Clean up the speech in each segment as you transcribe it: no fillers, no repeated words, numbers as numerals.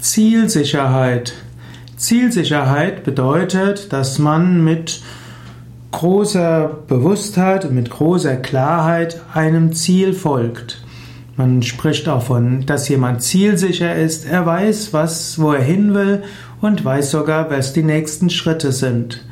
Zielsicherheit. Zielsicherheit bedeutet, dass man mit großer Bewusstheit und mit großer Klarheit einem Ziel folgt. Man spricht auch von, dass jemand zielsicher ist. Er weiß, wo er hin will und weiß sogar, was die nächsten Schritte sind.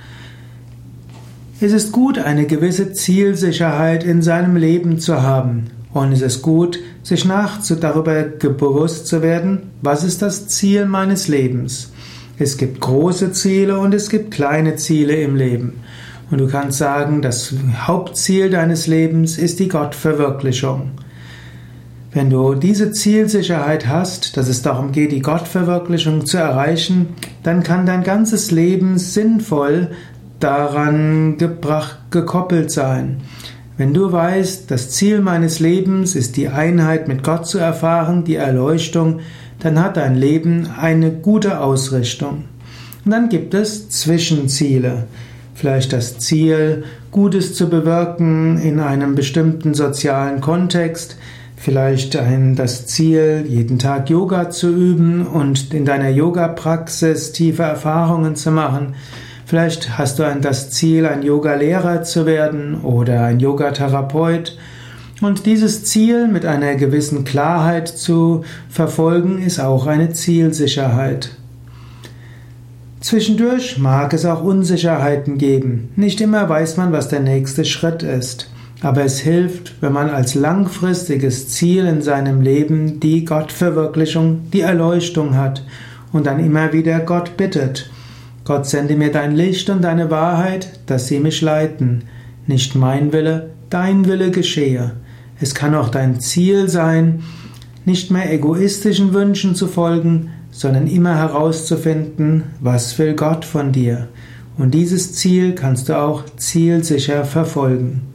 Es ist gut, eine gewisse Zielsicherheit in seinem Leben zu haben. Und es ist gut, sich darüber bewusst zu werden, was ist das Ziel meines Lebens. Es gibt große Ziele und es gibt kleine Ziele im Leben. Und du kannst sagen, das Hauptziel deines Lebens ist die Gottverwirklichung. Wenn du diese Zielsicherheit hast, dass es darum geht, die Gottverwirklichung zu erreichen, dann kann dein ganzes Leben sinnvoll daran gekoppelt sein. Wenn du weißt, das Ziel meines Lebens ist die Einheit mit Gott zu erfahren, die Erleuchtung, dann hat dein Leben eine gute Ausrichtung. Und dann gibt es Zwischenziele. Vielleicht das Ziel, Gutes zu bewirken in einem bestimmten sozialen Kontext. Vielleicht das Ziel, jeden Tag Yoga zu üben und in deiner Yoga-Praxis tiefe Erfahrungen zu machen. Vielleicht hast du das Ziel, ein Yoga-Lehrer zu werden oder ein Yoga-Therapeut. Und dieses Ziel mit einer gewissen Klarheit zu verfolgen, ist auch eine Zielsicherheit. Zwischendurch mag es auch Unsicherheiten geben. Nicht immer weiß man, was der nächste Schritt ist. Aber es hilft, wenn man als langfristiges Ziel in seinem Leben die Gottverwirklichung, die Erleuchtung hat und dann immer wieder Gott bittet. Gott, sende mir dein Licht und deine Wahrheit, dass sie mich leiten. Nicht mein Wille, dein Wille geschehe. Es kann auch dein Ziel sein, nicht mehr egoistischen Wünschen zu folgen, sondern immer herauszufinden, was will Gott von dir. Und dieses Ziel kannst du auch zielsicher verfolgen.